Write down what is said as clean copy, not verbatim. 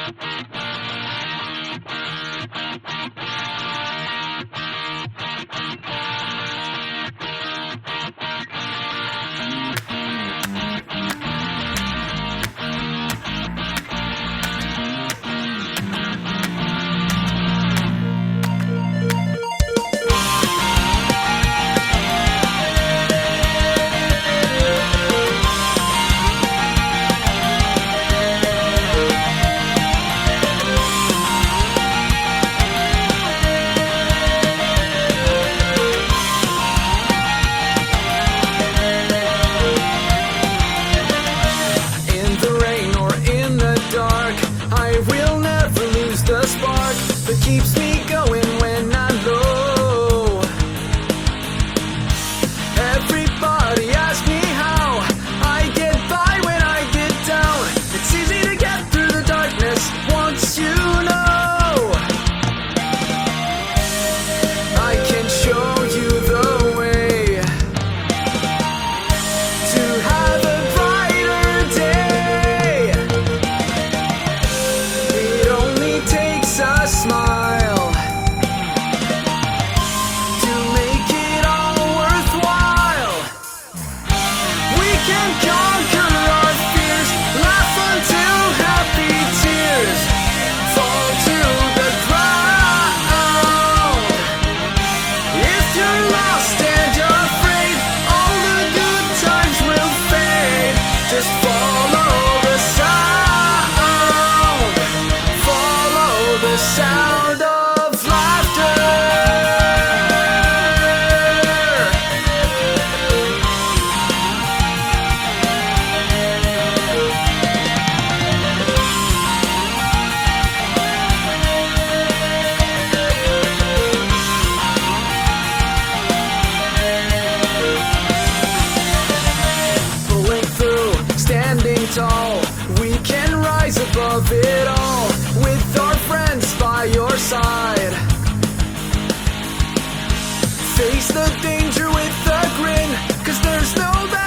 I will never lose the spark that keeps me going when I'm low. Everybody asks me how I get by when I get down. It's easy to get through the darkness once you know. I can show you the way to have a brighter day. It only takes a smile to make it all worthwhile. We can conquer our fears, laugh until happy tears fall to the ground. If you're lost and you're afraid, all the good times will fade. Just follow the sound. Follow the sound of laughter. Pulling through, standing tall, we can rise above it all with our friends by your side. Face the danger with a grin, 'cause there's no